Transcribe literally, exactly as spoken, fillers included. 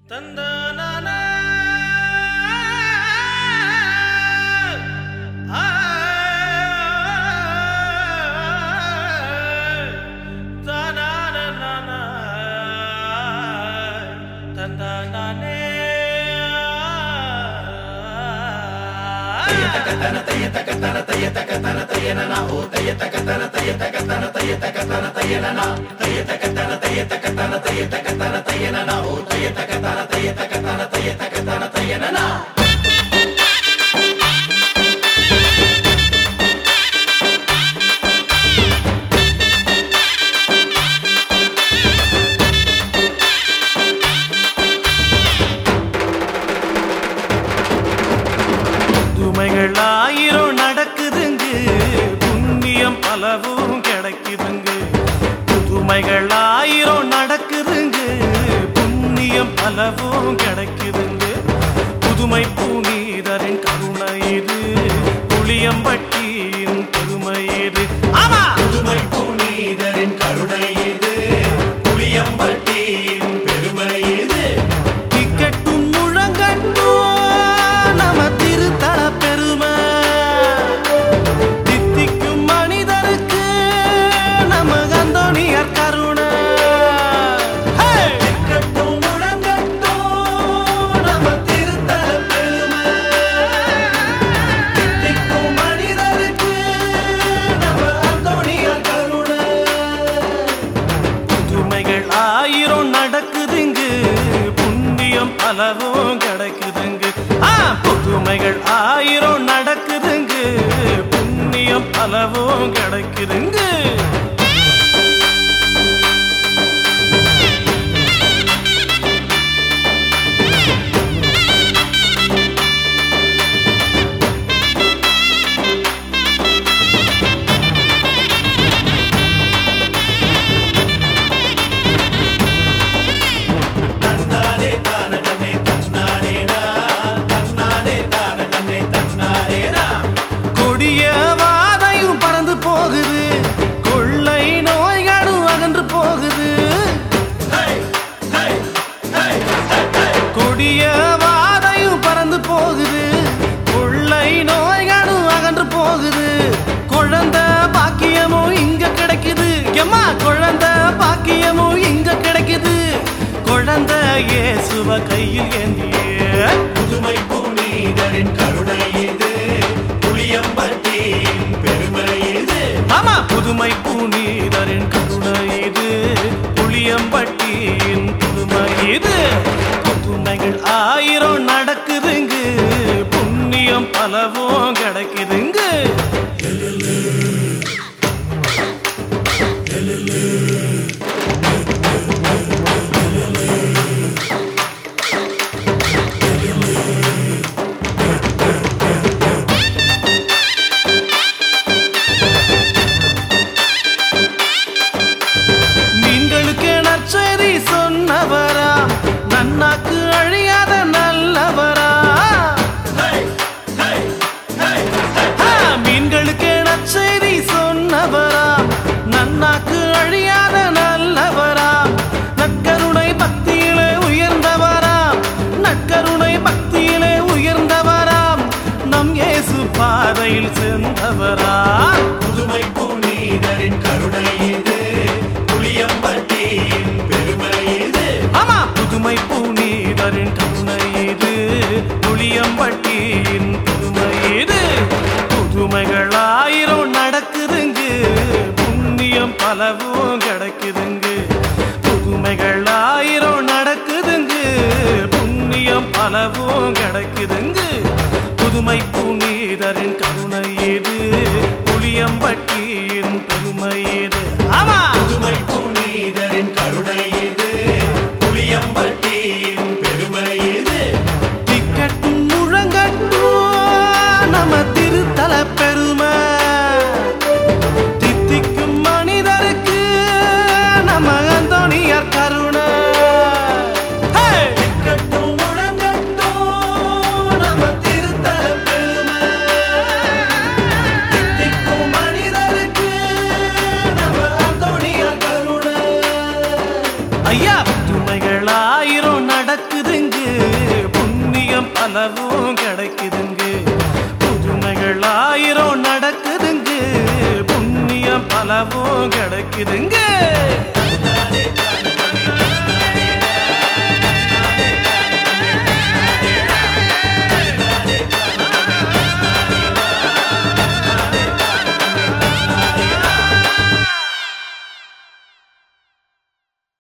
தந்தானா takatana taya takatana taya takatana taya nana o taya takatana taya takatana taya takatana taya nana taya takatana taya takatana taya takatana taya nana o taya takatana taya takatana taya takatana taya nana ஆயிரம் நடக்குதுங்க புண்ணியம் பலவும் கிடைக்குதுங்க புதுமைகள் ஆயிரம் நடக்குதுங்க புண்ணியம் பலவும் கிடைக்குதுங்க புதுமை புனிதரின் கருணை இது புளியம்பட்டியின் பெருமை இது ஆமா புதுமை புனிதரின் கருணை இது புளியம்பட்டியின் பெருமை இது திக்கட்டும் முழங்கட்டும் நம திருத்தல பெருமை தித்திக்கும் மனிதருக்கு நம்ம அந்தோணியார் கருணை திக்கட்டும் முழங்கட்டும் நம திருத்தல பெருமை தித்திக்கும் மனிதருக்கு நம்ம அந்தோணியார் கருணை புதுமைகள் ஆயிரம் நடக்குதுங்க புண்ணியம் பலவும் கிடைக்குதுங்க புதுமைகள் ஆயிரம் நடக்குதுங்க புண்ணியம் பலவும் கிடைக்குதுங்க வாதையும் பறந்து போகுது கொள்ளை நோய்களும் அகன்று போகுது கொடிய வாதையும் பறந்து போகுது கொள்ளை நோய்களும் அகன்று போகுது குழந்தை பாக்கியமும் இங்க கிடைக்குது எம்மா குழந்தை பாக்கியமும் இங்க கிடைக்குது குழந்தை இயேசுவ கையில் ஏந்திய புதுமை புனிதரின் கருணை இது புளியம்பட்டியின் பெருமை இது ஆமா புதுமை புனிதரின் கருணை இது புளியம்பட்டியின் புதுமை இது புதுமைகள் ஆயிரம் நடக்குதுங்க புண்ணியம் பலவும் கிடைக்குதுங்க நற்செய்தி சொன்னவரா நன்னாக்கு அழியாத நல்லவரா மீன்களுக்கு நற்செய்தி சொன்னவரா நன்னாக்கு அழியாத நல்லவரா நற்கருணை பக்தியிலே உயர்ந்தவராம் நற்கருணை பக்தியிலே உயர்ந்தவராம் நம் இயேசு பாதையில் சென்றவரா புதுமை புனிதரின் கருணை இது புளியம்பட்டியின் பெருமை இது ஆமா புதுமை புனிதரின் கருணை இது புளியம்பட்டியின் பெருமை இது புதுமைகள் ஆயிரம் நடக்குதுங்க புண்ணியம் பலவும் கிடைக்குதுங்க புதுமைகள் ஆயிரம் நடக்குதுங்க புண்ணியம் பலவும் கிடைக்குதுங்க புதுமை புனிதரின் கருணை இது புளியம்பட்டியின் பெருமை இது ஆமா புதுமை புனிதரின் கருணை இது புளியம்பட்டியின் பெருமை இது திக்கட்டும் முழங்கட்டும் நம்ம திருத்தல பெருமை தித்திக்கும் மனிதருக்கு நம்ம அந்தோணியார் கருணை திக்கட்டும் முழங்கட்டும் நம்ம திருத்தல பெருமை தித்திக்கும் மனிதருக்கு நடக்குதுங்க, புண்ணியம் பலவும் கிடைக்குதுங்க. புதுமைகள் ஆயிரம் நடக்குதுங்க, புண்ணியம் பலவும் கிடைக்குதுங்க.